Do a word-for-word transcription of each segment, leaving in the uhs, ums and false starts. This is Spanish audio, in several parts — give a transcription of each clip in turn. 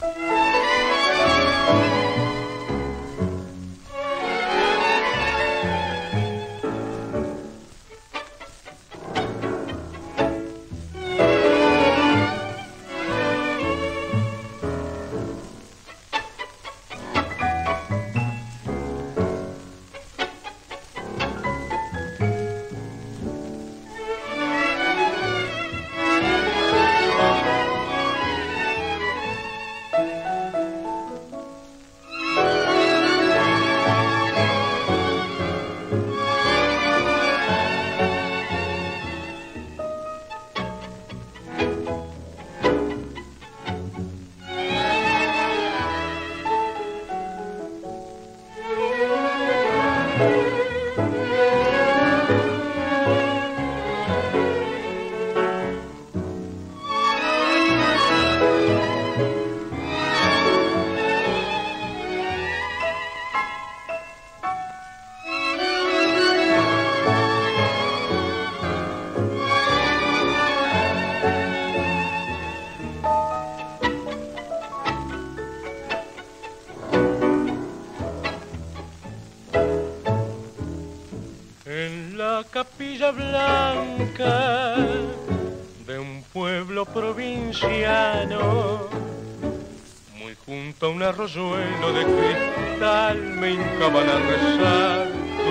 Capilla blanca de un pueblo provinciano, muy junto a un arroyuelo de cristal, me hincaban a rezar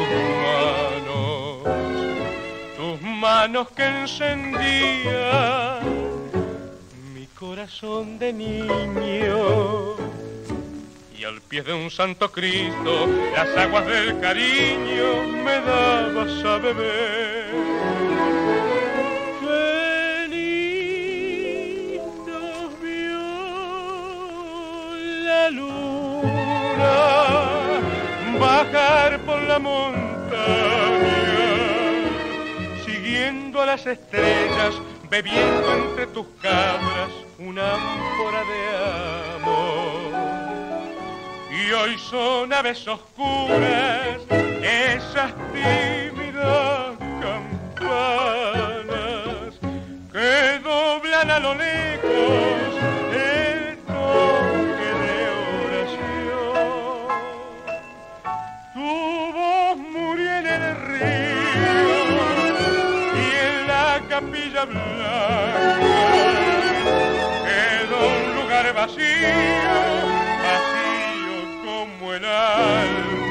tus manos, tus manos que encendían mi corazón de niño. Y al pie de un santo Cristo, las aguas del cariño me dabas a beber. Feliz nos vio la luna bajar por la montaña, siguiendo a las estrellas, bebiendo entre tus cabras una ámpora de amor. Y hoy son aves oscuras esas tímidas campanas que doblan a lo lejos el toque de oración. Tu voz murió en el río y en la capilla blanca quedó un lugar vacío, vacío como el alma